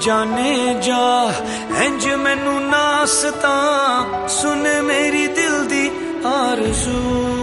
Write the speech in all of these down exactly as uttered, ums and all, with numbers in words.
जाने जा इंज मैनू नासता सुन मेरी दिल दी आरज़ू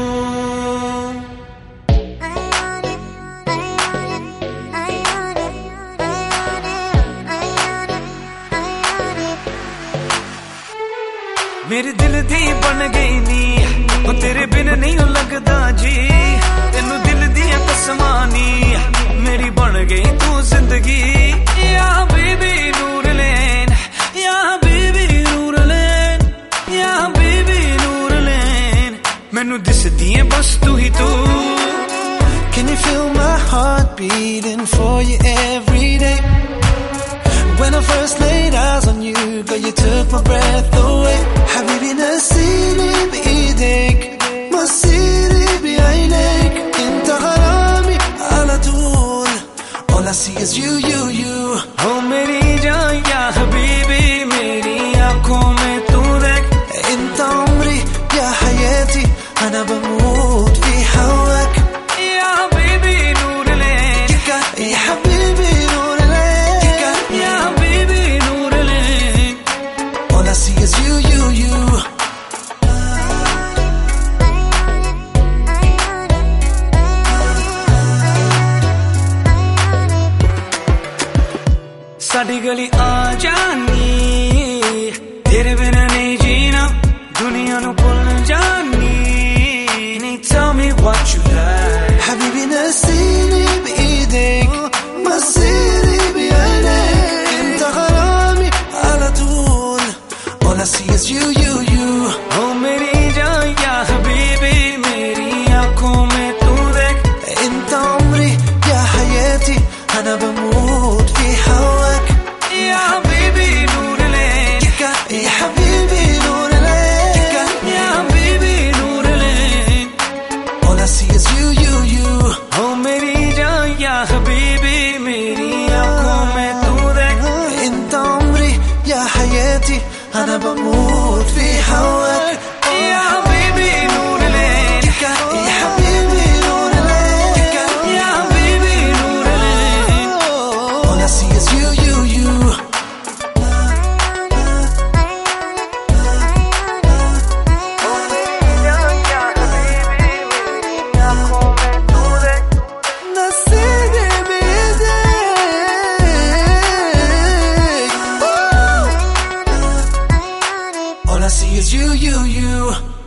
मेरे दिल दी बन गई नी वो तेरे बिन नहीं लगदा जी तेनू दिल दी कसमां नी मेरी बन गई तू जिंदगी या बीबी नूर लैन या बीबी नूर लैन या बीबी नूर लैन मैनू दिसदी है बस तू ही तू Can you feel my heart beating for you every day? When I first laid eyes on you, girl, you took my breath away. حبيبي نسيني بإيديك مسيري بعينيك انت غرامي على طول. All I see is you, you, you. Oh मेरी जान या हबीबी मेरी आँखों में तू देख انت عمري يا حياتي أنا بموت في هواك يا حبيبي نور لين يا حبيبي نور لين يا حبيبي نور لين All I see is you, you, you. साडी गली आ जानी तेरे बिना नहीं जीना दुनिया नू भुल जानी नहीं tell me what you like حبيبي نسيني بإيديك مسيري بعينيك انت غرامي على طول. All I see is you, you, you. Oh मेरी जान या हबीबी मेरी आँखों में तू देख انت عمري يا حياتي أنا بموت في هواك يا حبيبي نور لين يا حبيبي نور لين يا حبيبي نور لين All I see is you, you, you. Oh मेरी जान या हबीबी मेरी आँखों में तू देख انت عمري يا حياتي أنا بموت في هواك يا حبيبي نور لين يا حبيبي نور لين يا حبيبي نور لين All I see is you, you, you. نسيني بإيديك All I see is you, you, you.